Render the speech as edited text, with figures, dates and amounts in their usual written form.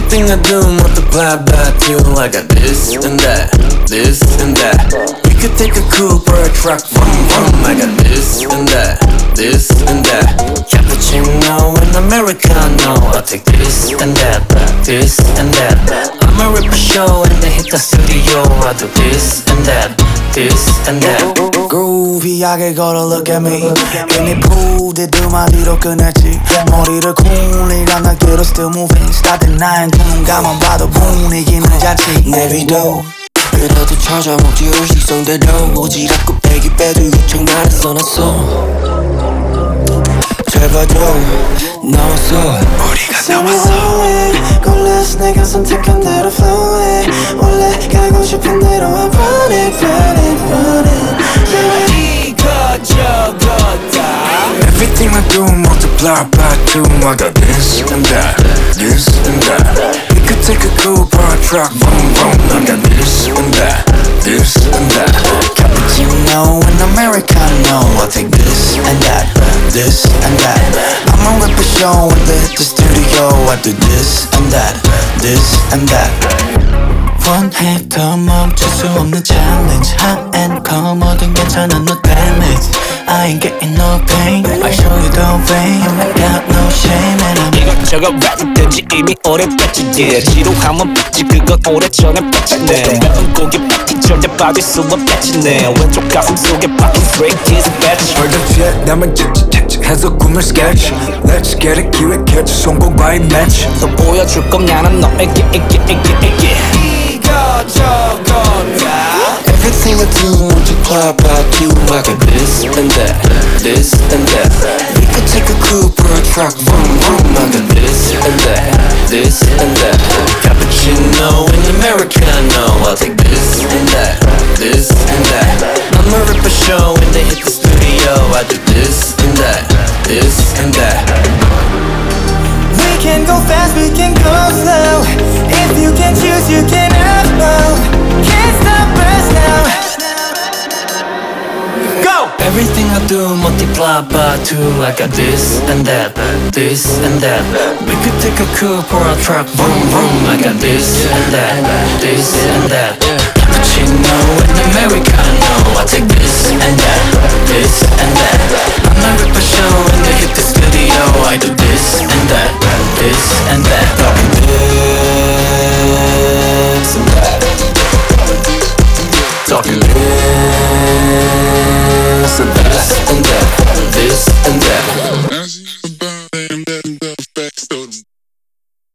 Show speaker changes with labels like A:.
A: Everything I do multiply by two. I got this and that, this and that. We could take a coupe or a truck, vroom vroom. I got this and that, this and that. Cappuccino and Americano. I'll take this and that, this and that. I'ma rip a show and then hit the studio. I'll do this and that, this and that.
B: Groovy하게 걸어 look at me. 이미 proved it 두 마디로 끝냈지. 머리를 쿵이랑 날개로 still moving. starting 나의 두 눈 감아 봐도 분위기는 자치. 내비도 그래도 찾아먹지 의식성대로 오지랖 곱빼기 빼도 요청 나를 써놨어. 제발 좀 나왔어. 우리가 나왔어. 골라서 내가 선택한 대로 flow it. 원래 가고 싶은 대로 I run it, run it, run it. 이거 저거다. Everything I do multiply by two. I got this and that, this and that. We could take a coupe or a truck, boom boom. I got this and that, this and that. Cappuccino and Americano. I'll take this and that, this and that. I'ma rip a show and then hit the studio. I do this and that, this and that. 원해도 멈출 수 없는 challenge. Hot and cold 뭐든 괜찮아 no damage. I ain't getting no pain. I show you the way. I got no shame and I'm
C: 이것저것 랩든지 이미 오래 뺐지. yeah. 지루하면 뺐지 그건 오래전에 뺐잖아. 매운 고기 뺐지 절대 빠질 수 없겠지. 내 왼쪽 가슴 속에 박힌 straight kiss batch.
B: 홀더피에 남은 해서 꿈을 sketch. Let's get it 기획해줘 성공과의 match.
C: 또 보여줄 건 나는 너에게 이거 저거다.
A: Everything I do multiply by two. I got this and that, this and that. We could take a coupe or a truck, vroom vroom. I got this and that, this and that. Cappuccino and Americano. I'll take this and that, this and that. I'ma rip a show and then hit the studio. I do this and that, this and that.
D: We can go fast, we can go slow. If you can choose, you can have both. Can't stop us now. Go!
A: Everything I do multiply by two. I got this and that, this and that. We could take a coupe or a truck, vroom vroom. I got this and that, this and that. Cappuccino and Americano. I take this and that, this and that.